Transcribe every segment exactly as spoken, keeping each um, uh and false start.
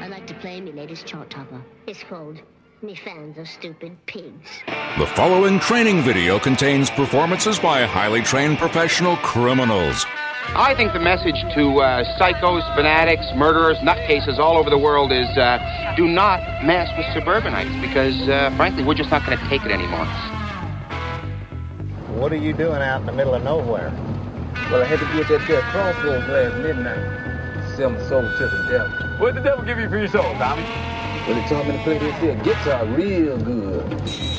I'd like to play me latest chart topper. It's called Me Fans Are Stupid Pigs. The following training video contains performances by highly trained professional criminals. I think the message to uh, psychos, fanatics, murderers, nutcases all over the world is uh, do not mess with suburbanites because, uh, frankly, we're just not going to take it anymore. What are you doing out in the middle of nowhere? Well, I had to get that there crossroads last midnight. Sell my soul to the devil. What did the devil give you for your soul, Tommy? Well, he taught me to play this here guitar real good.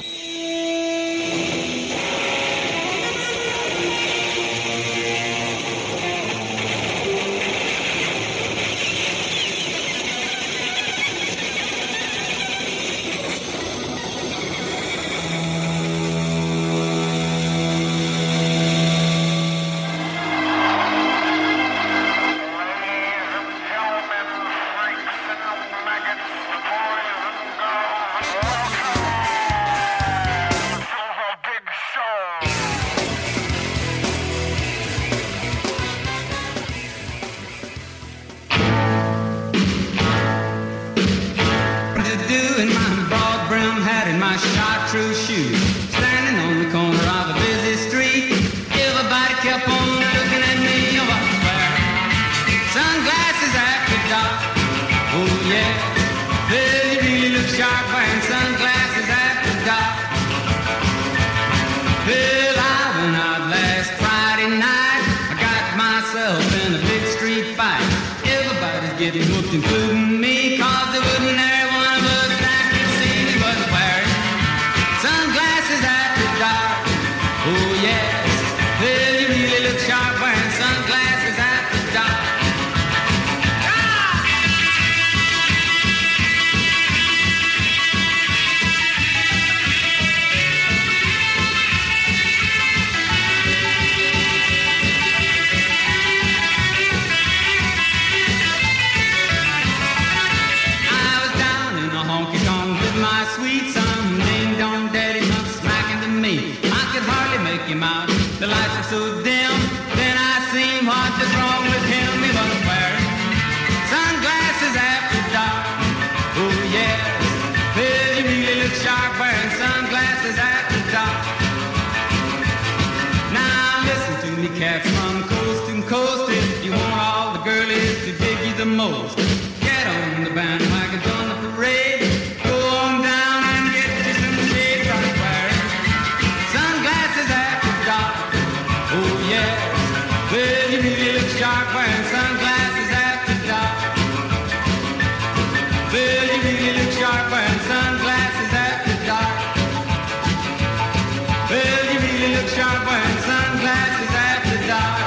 Including me, cause there wouldn't there one of us that could see me but wearing sunglasses after dark. Oh yes, well you really look sharp wearing sunglasses after dark. Him out. The lights are so dim, then I seen what was wrong with him. He was wearing sunglasses after dark. Oh yes, well you really look sharp wearing sunglasses after dark. Now listen to me cats from coast to coast. If you want all the girlies to dig you the most, get on the bandwagon, join the parade. Go on down and get you some shade from wearing sunglasses after oh yes, well you really look sharp wearing sunglasses after dark. Well you really look sharp wearing sunglasses after dark. Well you really look sharp wearing sunglasses after dark.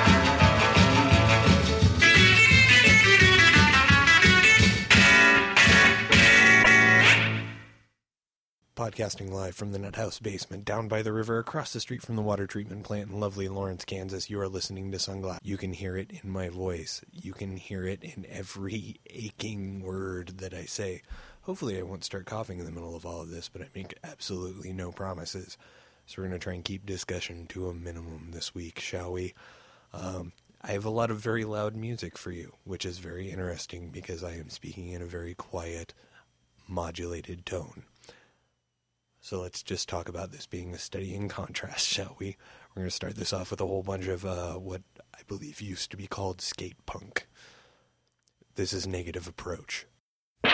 Podcasting live from the Nuthouse basement, down by the river, across the street from the water treatment plant in lovely Lawrence, Kansas. You are listening to Sunglass. You can hear it in my voice. You can hear it in every aching word that I say. Hopefully I won't start coughing in the middle of all of this, but I make absolutely no promises. So we're going to try and keep discussion to a minimum this week, shall we? Um, I have a lot of very loud music for you, which is very interesting because I am speaking in a very quiet, modulated tone. So let's just talk about this being a study in contrast, shall we? We're going to start this off with a whole bunch of uh, what I believe used to be called skate punk. This is Negative Approach. Don't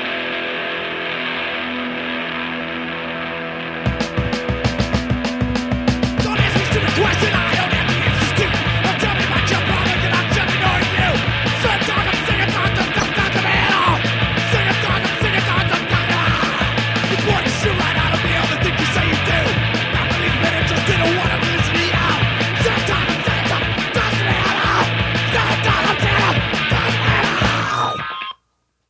answer to the question I don't have the answers to. Don't tell me about your product and I'm just ignoring you. Sing a dog, I'm singing dog, dog, dog, dog, dog, at all. Sing a dog, I'm singing dog, dog, dog, ah. You brought a shoe right out of me, all the things you say you do. Not believe it, I just didn't want to listen to you. Sing a dog, I'm singing dog, dog, at all. Sing a dog, I'm singing dog, dog, at all.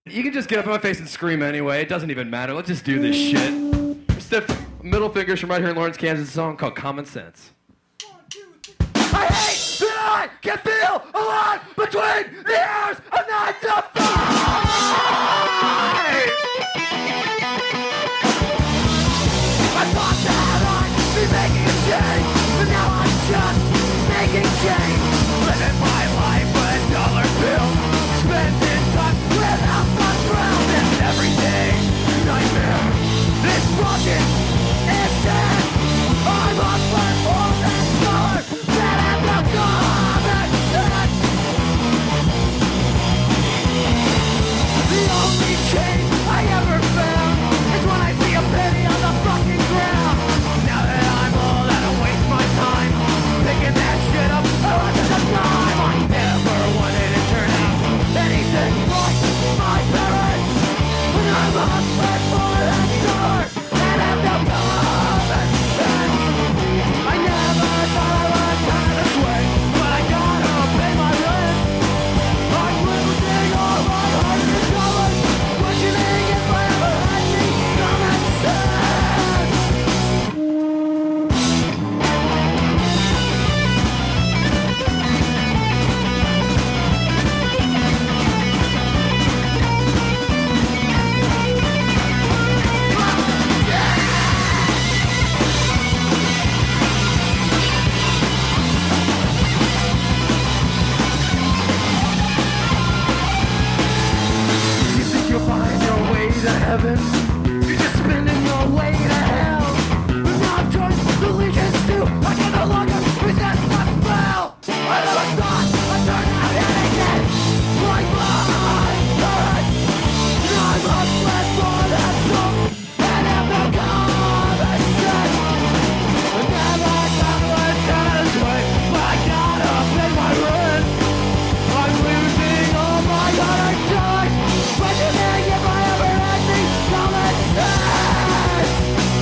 You can just get up in my face and scream anyway. It doesn't even matter. Let's just do this shit. Stiff middle fingers from right here in Lawrence, Kansas. A song called Common Sense. I hate that I can feel a line between the hours of nine to five. I thought that I'd be making a change, but now I'm just making change. Living my life with dollar bills, spending time without my ground, and everyday nightmare is broken and dead. I'm a flat for that dollar that have no common sense. The only change I ever found is when I see a penny on the fucking ground. Now that I'm old, I don't waste my time picking that shit up a lot of the time. I never wanted to turn out anything like my parents, but I'm a flat for that dollar that have no common sense. I never thought I would turn this way, but I gotta pay my rent. I'm losing all my hundred dollars, questioning if I ever had any common sense. You think you'll find your way to heaven? You're just spinning your way to hell. But now I've joined the legions too. I can no longer resist my spell. I never thought I'd turn out anything like my parents. Now I'm a sled for that soul and have no common sense. I never thought I would turn this way, but I gotta pay my rent. I'm losing all my hard dollars, questioning if I ever had any common sense.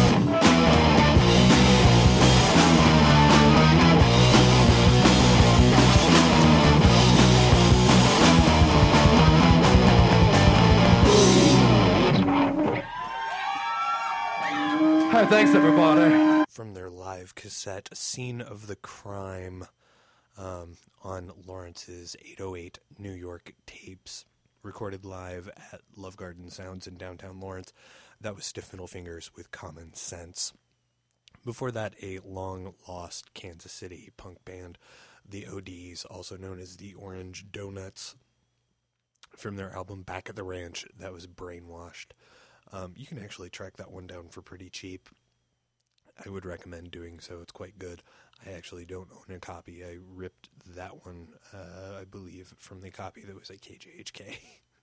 Hi, thanks everybody. From their live cassette, Scene of the Crime, um, on Lawrence's eight oh eight New York tapes, recorded live at Love Garden Sounds in downtown Lawrence. That was Stiff Middle Fingers with Common Sense. Before that, a long-lost Kansas City punk band, the O Ds, also known as the Orange Donuts, from their album Back at the Ranch. That was Brainwashed. Um, you can actually track that one down for pretty cheap. I would recommend doing so. It's quite good. I actually don't own a copy. I ripped that one, uh, I believe, from the copy that was at K J H K.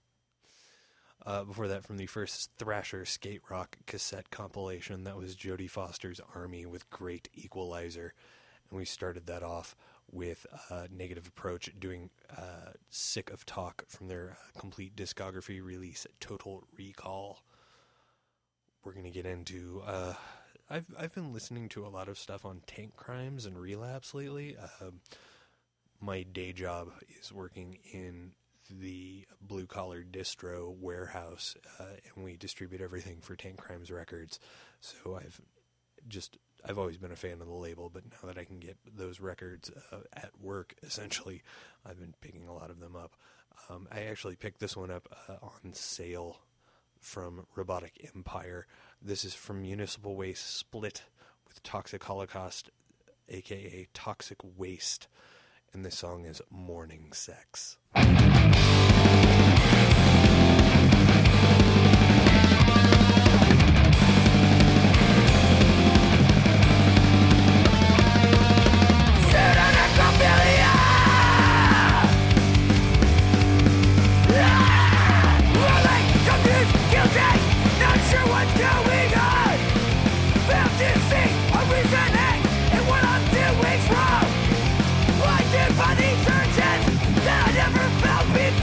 Uh, before that, from the first Thrasher skate rock cassette compilation, that was Jodie Foster's Army with Great Equalizer. And we started that off with uh, Negative Approach doing uh, Sick of Talk from their uh, complete discography release, Total Recall. We're going to get into... Uh, I've I've been listening to a lot of stuff on tank crimes and relapse lately. Uh, my day job is working in the blue-collar distro warehouse, uh, and we distribute everything for Tank Crimes Records. So I've just I've always been a fan of the label, but now that I can get those records uh, at work, essentially, I've been picking a lot of them up. Um, I actually picked this one up uh, on sale from Robotic Empire. This is from Municipal Waste Split with Toxic Holocaust, aka Toxic Waste, and this song is Morning Sex. By these urges that I never felt before.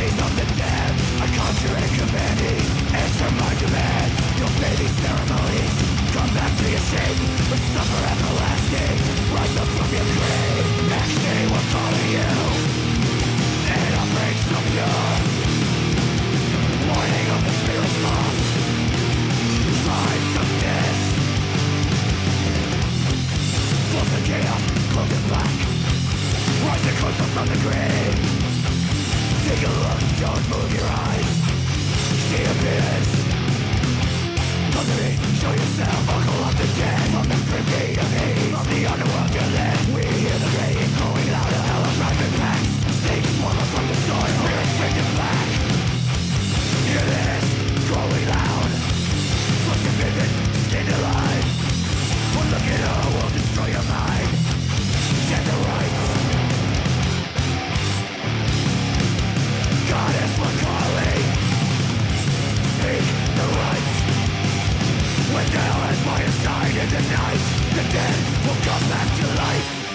Armies of the dead, I conjure and command thee. Answer my demands. You'll pay these ceremonies. Come back to your shape, but suffer everlasting. Rise up from your grave. Next day we're calling you, and I'll bring some pure warning of the spirit's lost. Tribes of death, force of chaos, clothed in black. Rising closer from the grave. Take a look, don't move your eyes. She appears. Come to me, show yourself. Buckle up the dead. From the privy of Hades, from the underworld you live. We hear the rain growing louder. Hell of private packs. Snakes swallow from the soil. Spirits stripped in black. Hear this, growing loud. Flesh and vivid, skinned alive. One look at her will destroy your mind. Gender rights. Goddess, we're calling. Speak the rights. When hell is by your side in the night, the dead will come back to life.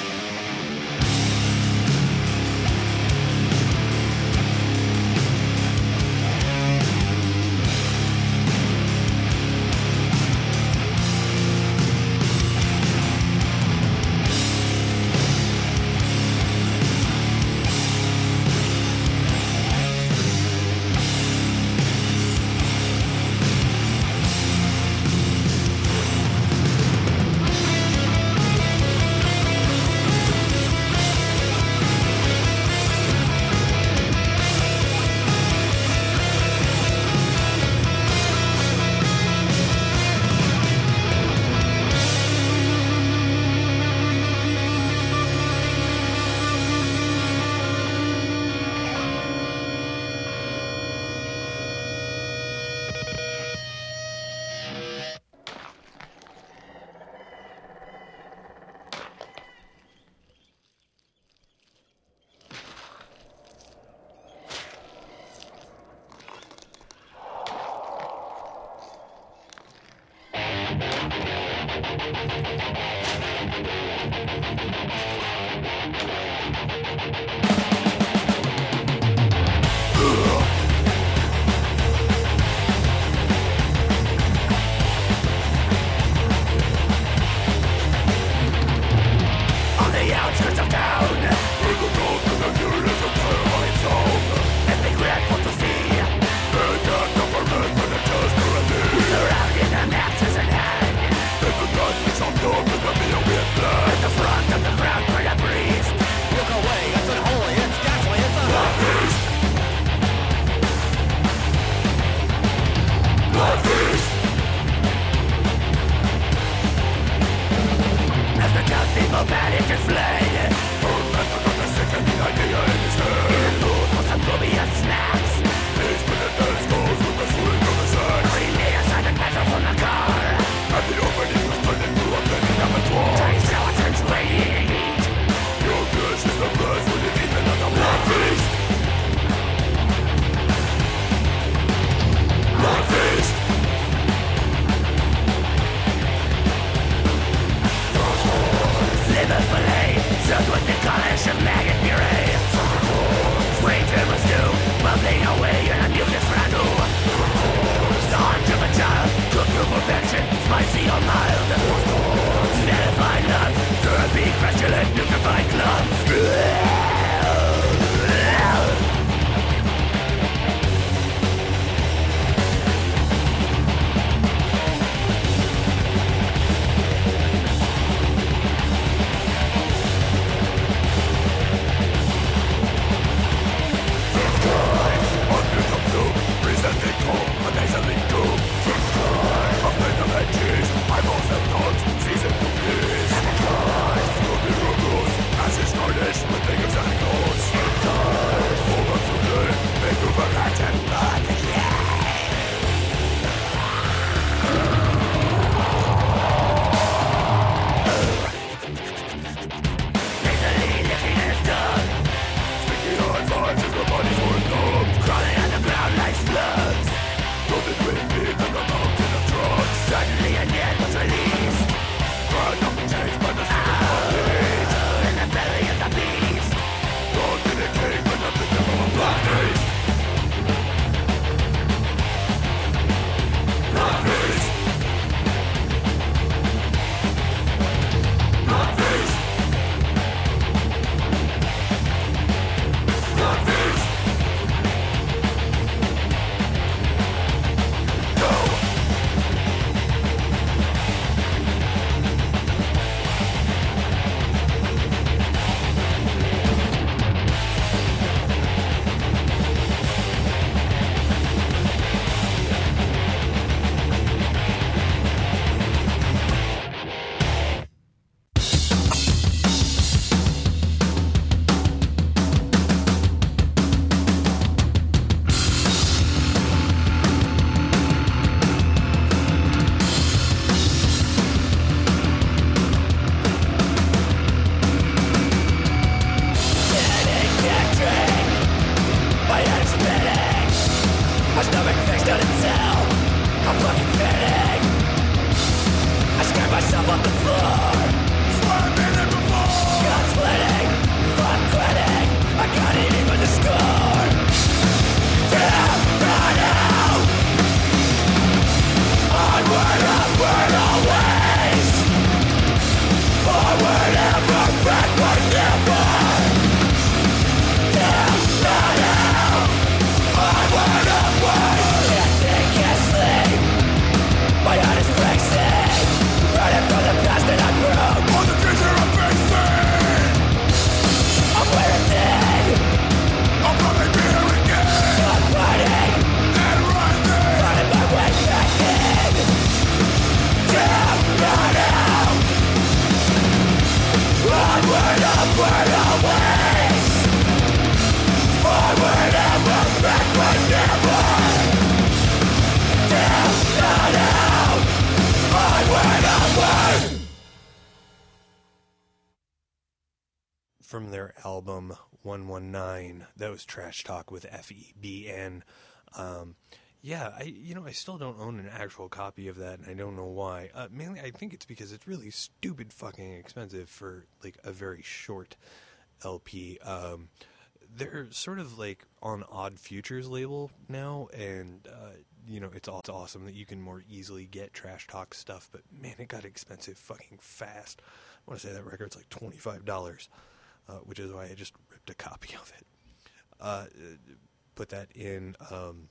From their album one one nine, that was Trash Talk with F E B N. Um, yeah, I you know I still don't own an actual copy of that, and I don't know why. Uh, mainly, I think it's because it's really stupid fucking expensive for like a very short L P. Um, they're sort of like on Odd Futures label now, and uh, you know it's, all, it's awesome that you can more easily get Trash Talk stuff. But man, it got expensive fucking fast. I want to say that record's like twenty-five dollars. Uh, which is why I just ripped a copy of it. Uh, put that in um,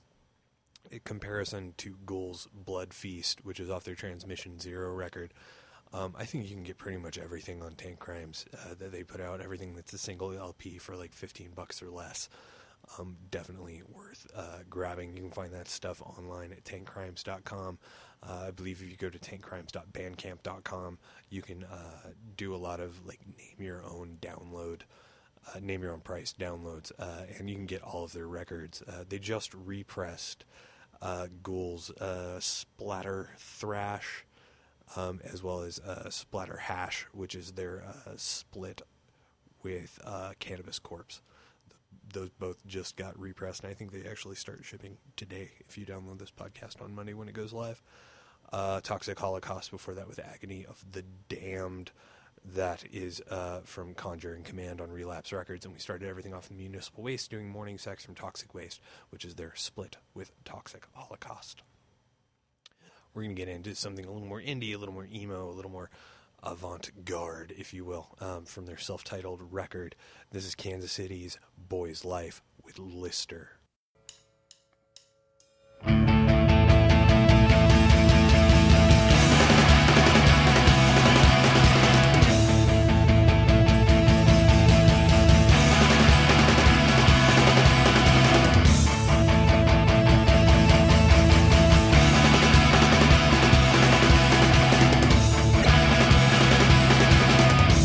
in comparison to Ghoul's Blood Feast, which is off their Transmission Zero record. Um, I think you can get pretty much everything on Tank Crimes uh, that they put out, everything that's a single L P for like fifteen bucks or less. Um, definitely worth uh, grabbing. You can find that stuff online at tank crimes dot com. Uh, I believe if you go to tank crimes dot bandcamp dot com, you can uh, do a lot of like name your own download, uh, name your own price downloads, uh, and you can get all of their records. Uh, they just repressed uh, Ghoul's uh, Splatter Thrash, um, as well as uh, Splatter Hash, which is their uh, split with uh, Cannabis Corpse. Those both just got repressed, and I think they actually start shipping today if you download this podcast on Monday when it goes live. Uh, Toxic Holocaust before that with Agony of the Damned. That is uh, from Conjuring Command on Relapse Records, and we started everything off with Municipal Waste doing Morning Sex from Toxic Waste, which is their split with Toxic Holocaust. We're going to get into something a little more indie, a little more emo, a little more avant-garde, if you will, um, from their self-titled record. This is Kansas City's Boy's Life with Lister.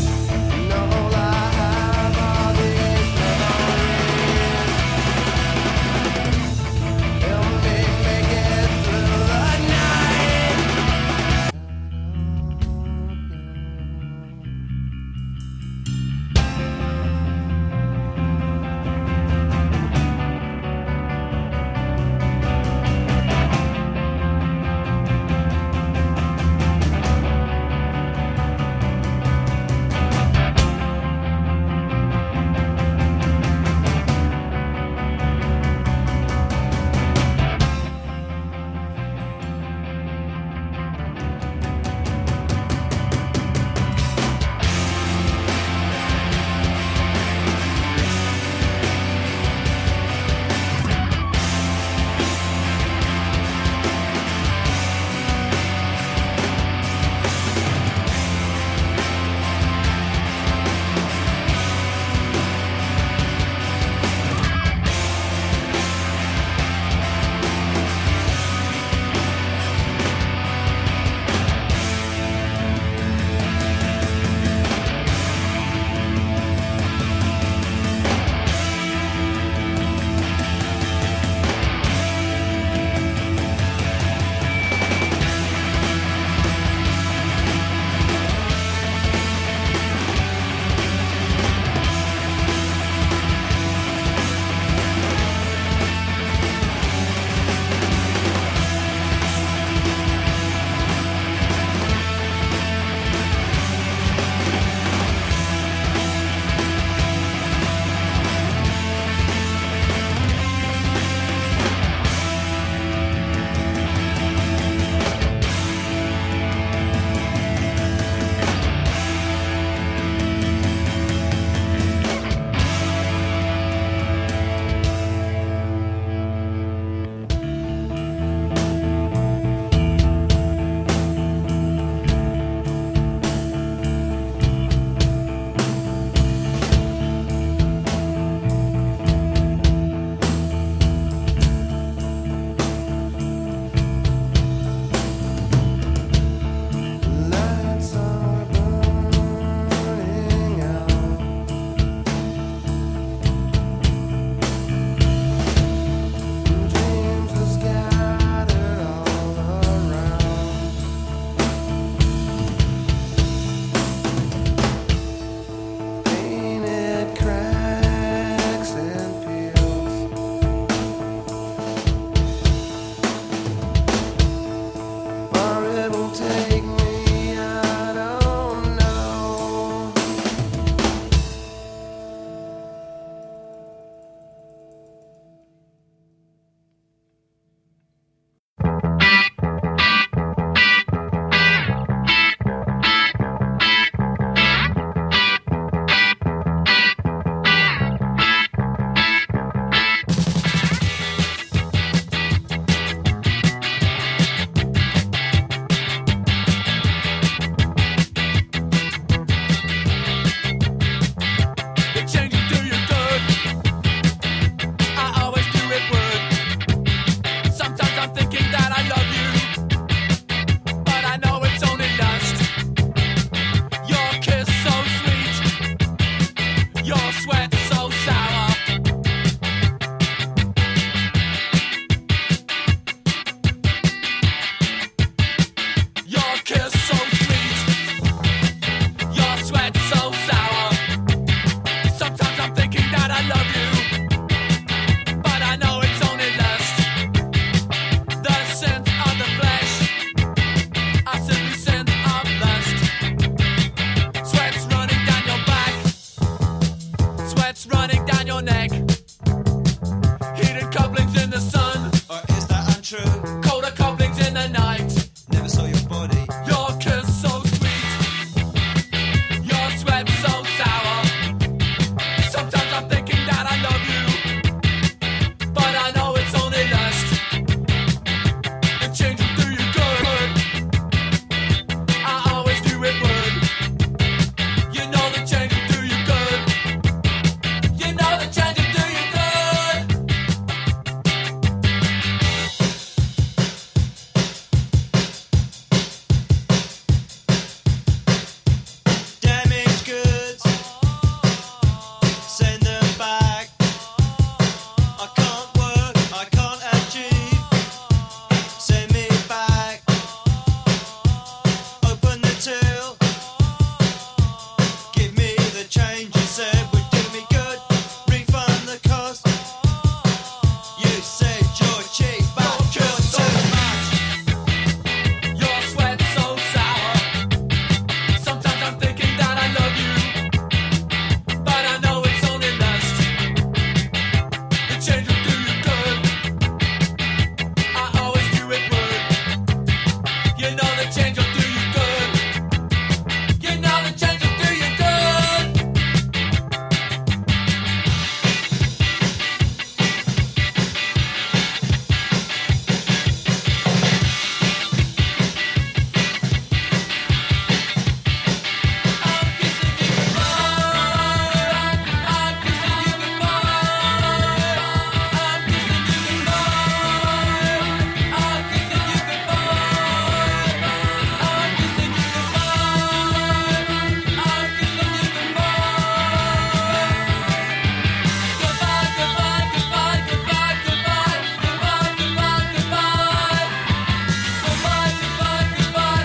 No, I have all these memories. Your sweat so sour. Your kiss so sweet. Your sweat so sour. Sometimes I'm thinking that I love you, but I know it's only lust. The scent of the flesh, I simply scent of lust. Sweat's running down your back, sweat's running down your neck. Heated couplings in the sun, Or is that untrue? colder couplings in the night. Never saw your body. Your kiss so sweet, your sweat so sour. Sometimes I'm thinking that I love you, but I know it's only lust. It changes do you good. I always do it would. You know the changes do you good. You know the changes do you good. Damaged goods. Send them back. I can't work, I can't achieve. Send me back. Open the till. Give me the change you said would do me good. Refund the cost. You said you're cheap, but you're too much. Your sweat so sour. Sometimes I'm thinking that I love you, but I know it's only lust. The change will do you good. I always do it would. You know the change will do you good. You know the change will do you good. I'm kissing you goodbye. I'm kissing you goodbye. I'm kissing you goodbye. I'm kissing you goodbye. I'm kissing you goodbye. I'm kissing you goodbye. Goodbye, goodbye, goodbye, goodbye, goodbye, goodbye, goodbye, goodbye. Goodbye, goodbye, goodbye,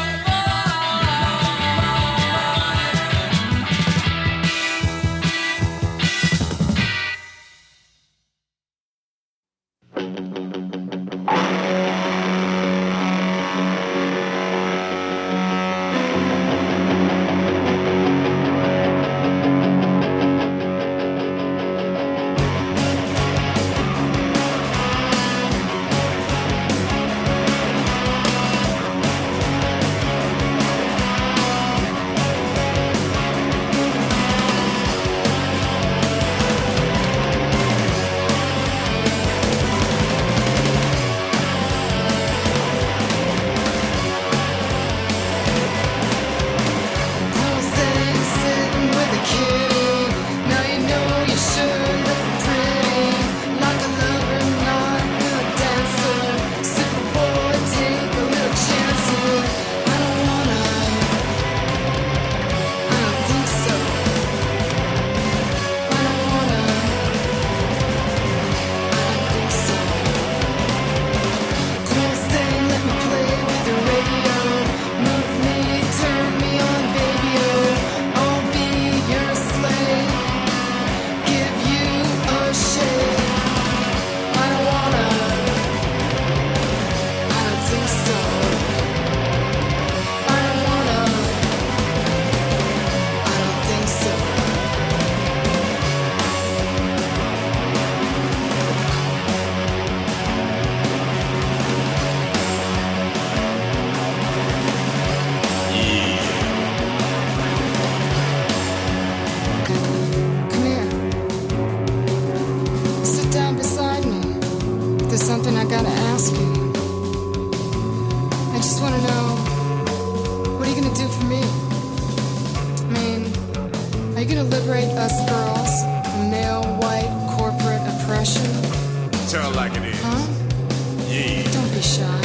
you gonna liberate us girls from male white corporate oppression? Tell it like it is. Huh? Yeah. Don't be shy.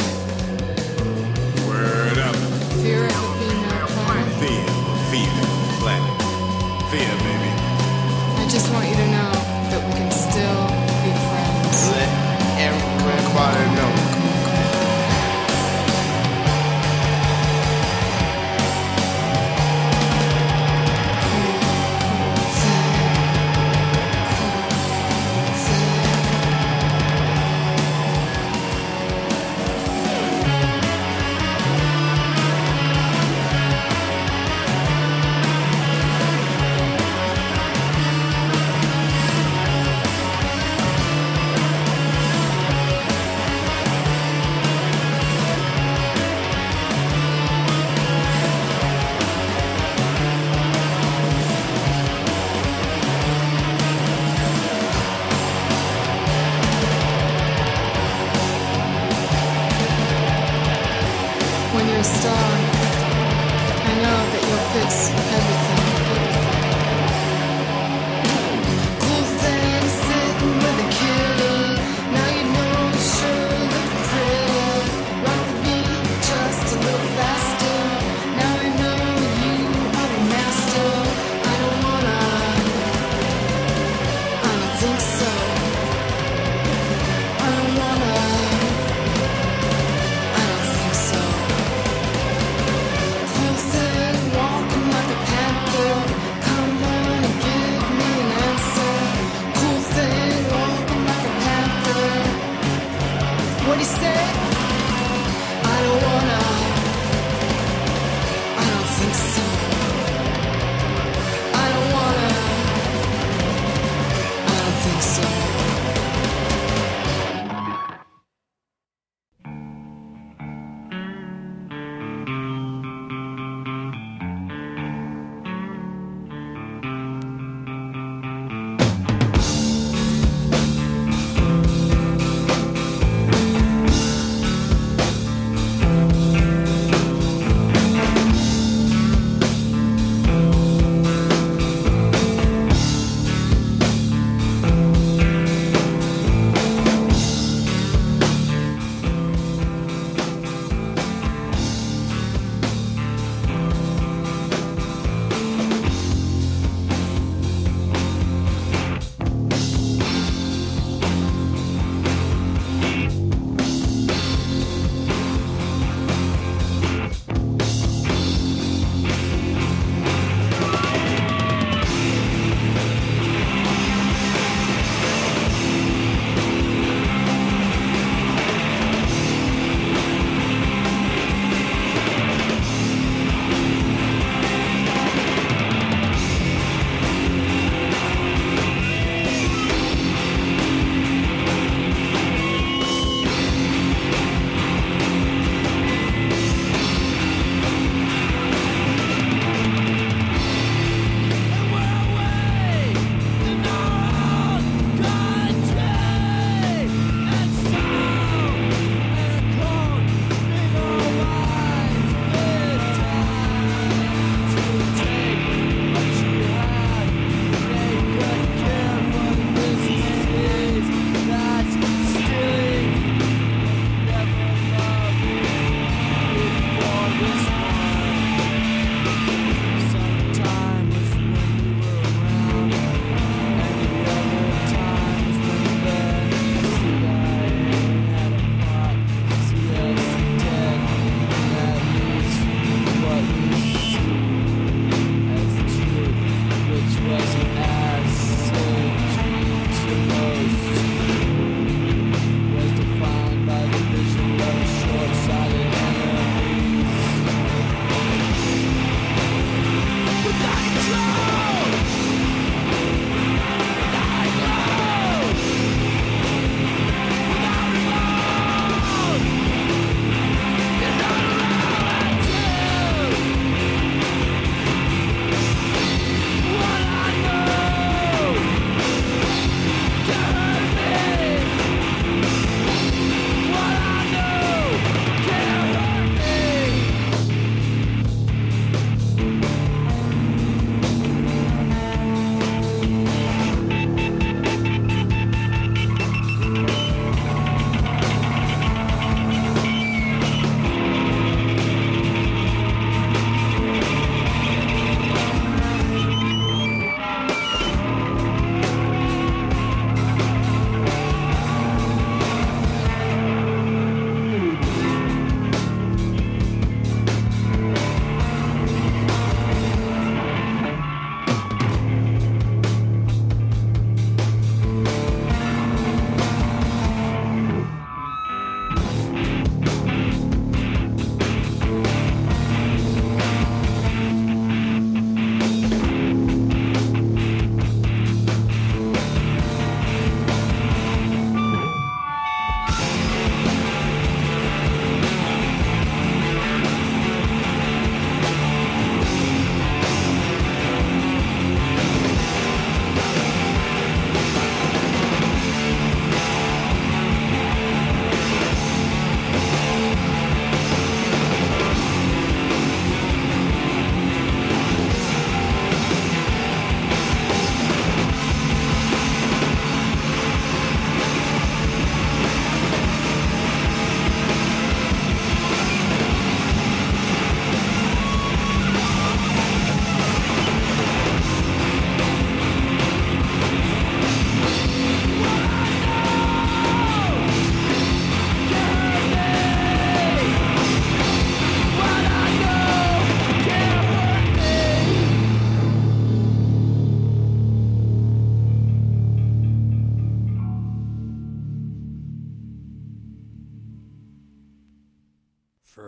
Word up. Fear of the female planet. Fear, fear, planet. Fear, baby. just want you to know that we can still be friends. Let everybody know.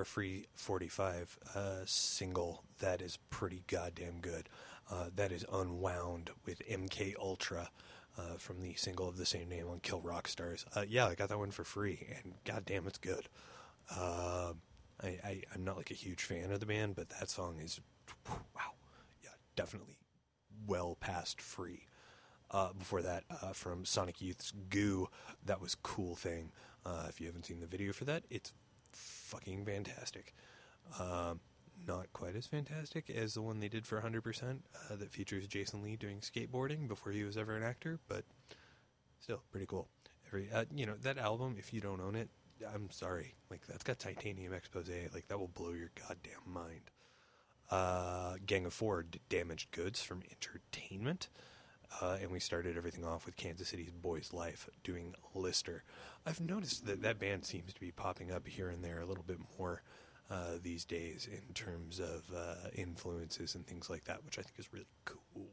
a Free forty-five uh, single that is pretty goddamn good. Uh, that is Unwound with M K Ultra uh, from the single of the same name on Kill Rock Stars. Uh, yeah, I got that one for free, and goddamn, it's good. Uh, I, I, I'm not like a huge fan of the band, but that song is, wow, yeah, definitely well past Free. Uh, before that, uh, from Sonic Youth's Goo, that was Cool Thing. Uh, if you haven't seen the video for that, it's fucking fantastic. Um, not quite as fantastic as the one they did for one hundred percent uh, that features Jason Lee doing skateboarding before he was ever an actor, but still pretty cool. Every uh, you know, that album, if you don't own it, I'm sorry. Like, that's got Titanium Expose. Like, that will blow your goddamn mind. Uh, Gang of Four, D- Damaged Goods from Entertainment. Uh, and we started everything off with Kansas City's Boys Life doing Lister. I've noticed that that band seems to be popping up here and there a little bit more uh, these days in terms of uh, influences and things like that, which I think is really cool.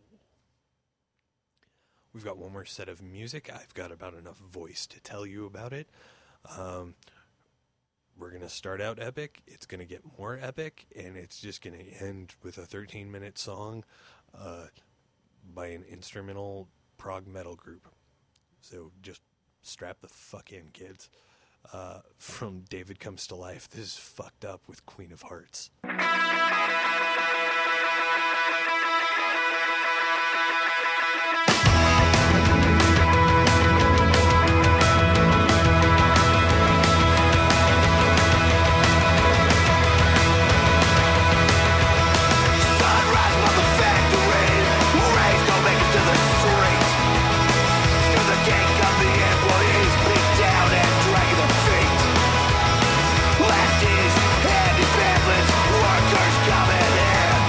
We've got one more set of music. I've got about enough voice to tell you about it. Um, we're going to start out epic. It's going to get more epic, and it's just going to end with a thirteen-minute song uh, by an instrumental prog metal group. So just strap the fuck in, kids. Uh, from David Comes to Life, this is Fucked Up with Queen of Hearts. Lefties, handy pamphlets, workers coming in.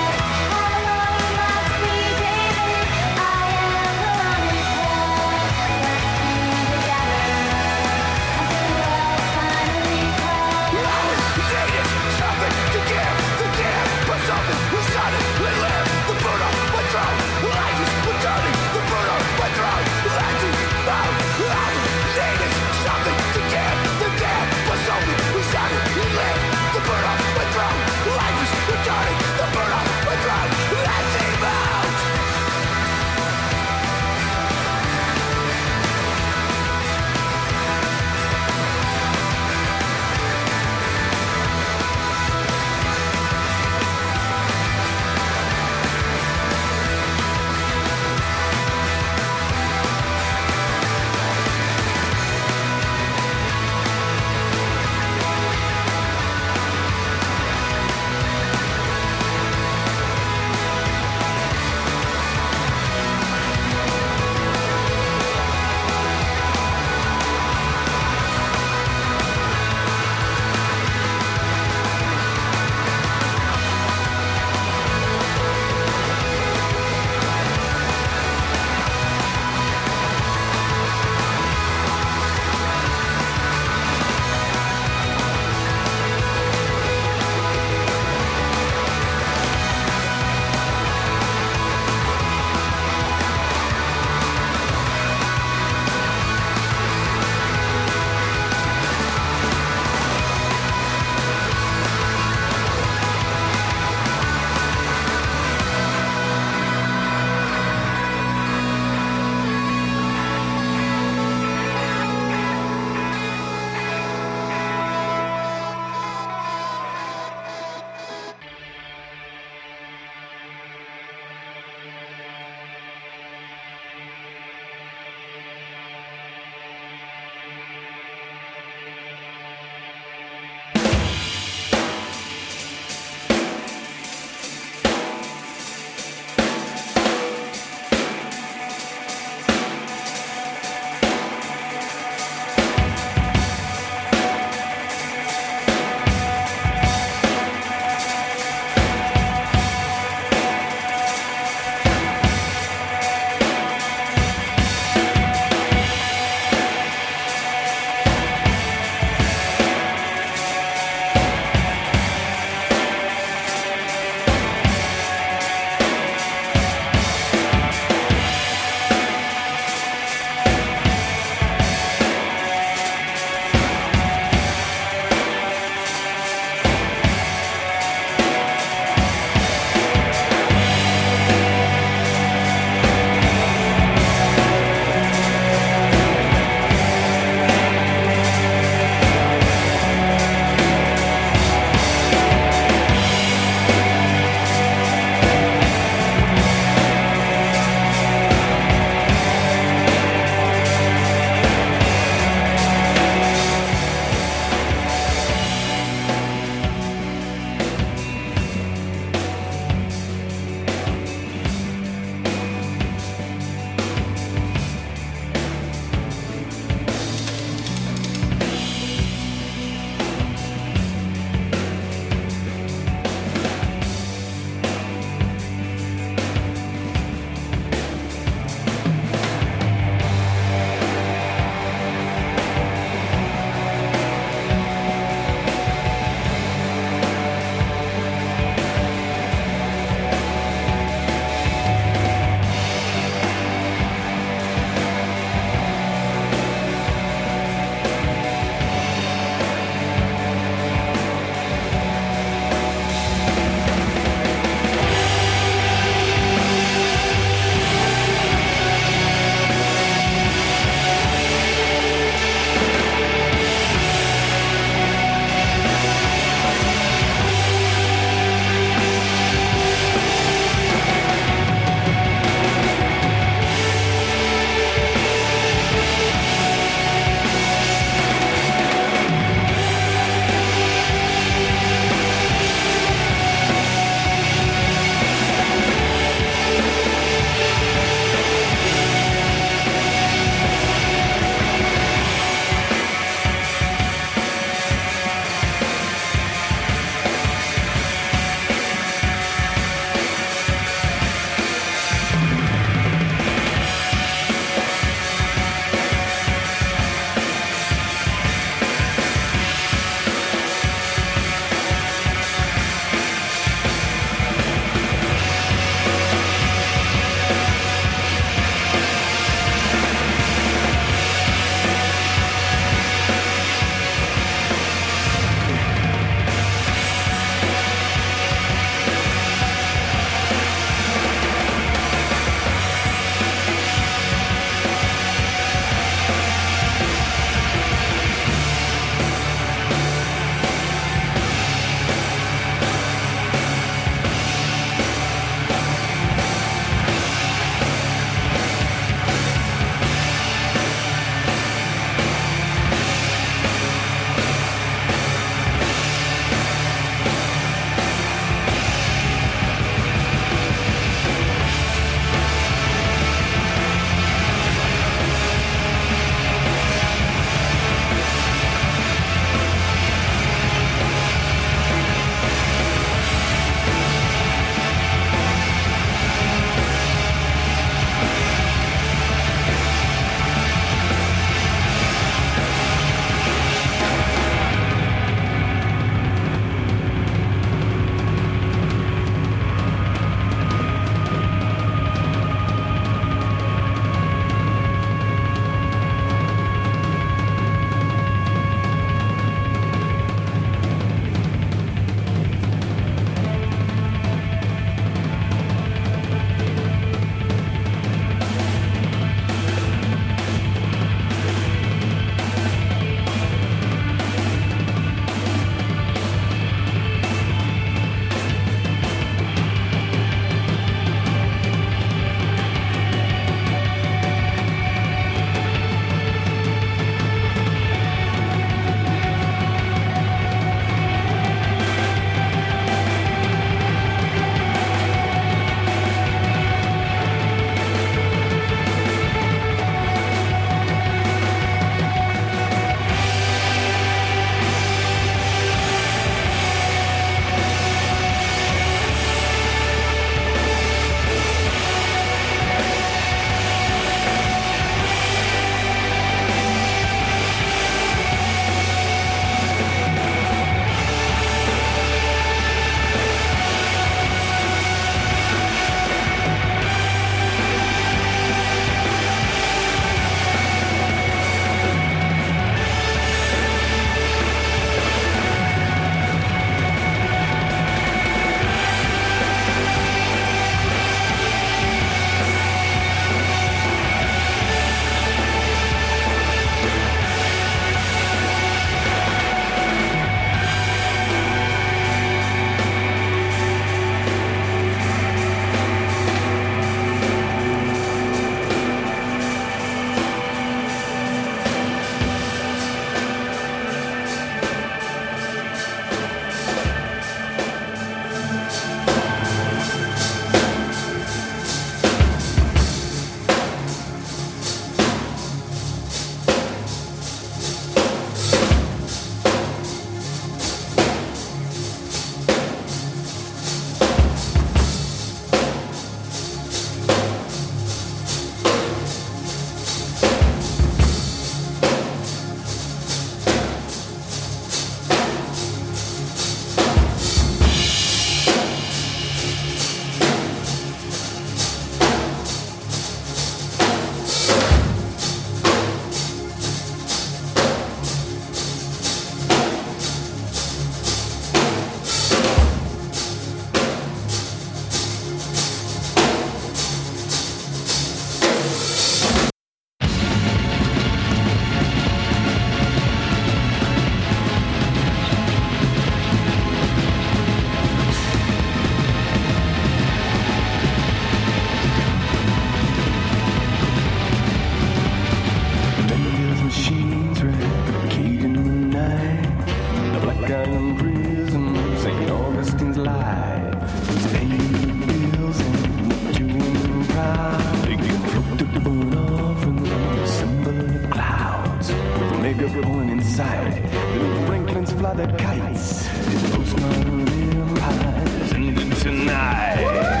lie. It's paying the bills and doing proud. They get float to the burn off and the symbol of clouds. With a mega pulling inside. Little Franklins fly their kites. It's postmodern empires ending tonight.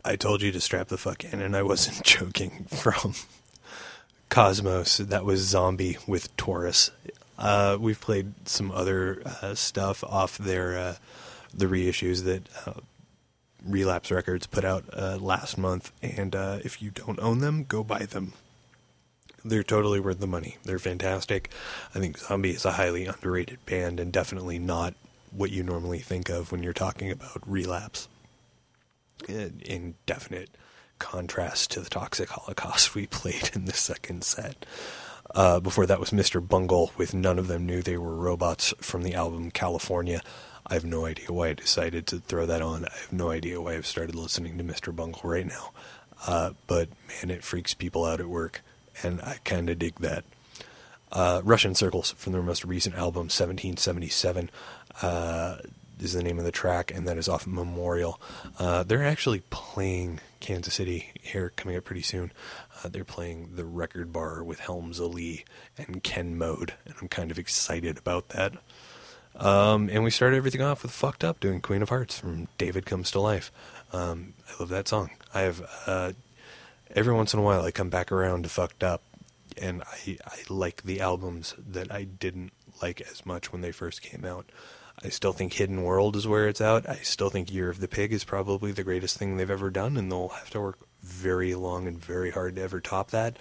I Told You to Strap the Fuck In, and I wasn't joking, from Cosmos. That was Zombie with Taurus. Uh, we've played some other uh, stuff off their uh, the reissues that uh, Relapse Records put out uh, last month, and uh, if you don't own them, go buy them. They're totally worth the money. They're fantastic. I think Zombie is a highly underrated band, and definitely not what you normally think of when you're talking about Relapse. In, in definite contrast to the Toxic Holocaust we played in the second set. Uh, before that was Mister Bungle with None of Them Knew They Were Robots from the album California. I have no idea why I decided to throw that on. I have no idea why I've started listening to Mister Bungle right now. Uh, but, man, it freaks people out at work, and I kind of dig that. Uh, Russian Circles from their most recent album, seventeen seventy-seven, uh, is the name of the track, and that is off Memorial. Uh, they're actually playing Kansas City here coming up pretty soon. Uh, they're playing the Record Bar with Helms Ali and Ken Mode, and I'm kind of excited about that. Um, and we started everything off with Fucked Up, doing Queen of Hearts from David Comes to Life. Um, I love that song. I have, uh, every once in a while I come back around to Fucked Up, and I, I like the albums that I didn't like as much when they first came out. I still think Hidden World is where it's out. I still think Year of the Pig is probably the greatest thing they've ever done, and they'll have to work very long and very hard to ever top that.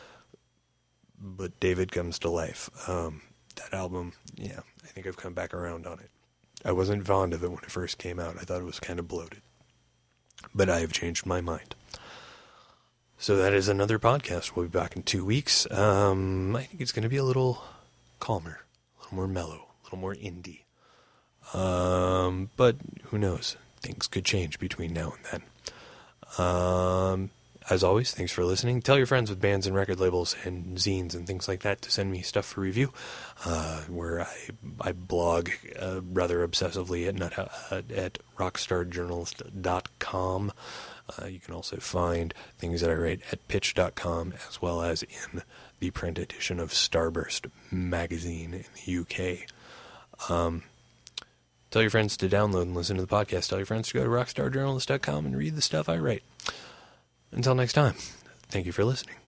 But David Comes to Life. Um, that album, yeah, I think I've come back around on it. I wasn't fond of it when it first came out. I thought it was kind of bloated. But I have changed my mind. So that is another podcast. We'll be back in two weeks. Um, I think it's going to be a little calmer, a little more mellow, a little more indie. Um, but who knows? Things could change between now and then. Um, as always, thanks for listening. Tell your friends with bands and record labels and zines and things like that to send me stuff for review, uh, where I, I blog, uh, rather obsessively at, nut, uh, at rockstar journalist dot com. Uh, you can also find things that I write at pitch dot com, as well as in the print edition of Starburst magazine in the U K. Um, Tell your friends to download and listen to the podcast. Tell your friends to go to rockstar journalist dot com and read the stuff I write. Until next time, thank you for listening.